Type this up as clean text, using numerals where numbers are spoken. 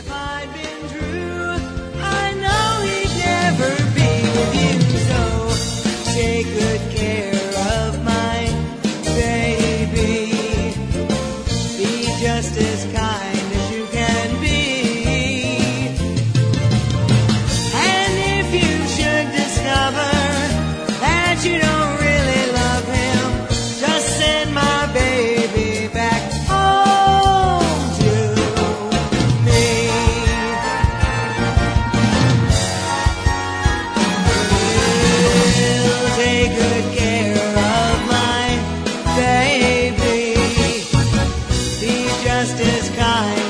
if I'd been true, I know he'd never be with you. So take good care of my baby. Be just as kind as you can be. And if you should discover that you don't really love him, just send my baby back home to me. We'll take good care of my baby. Be just as kind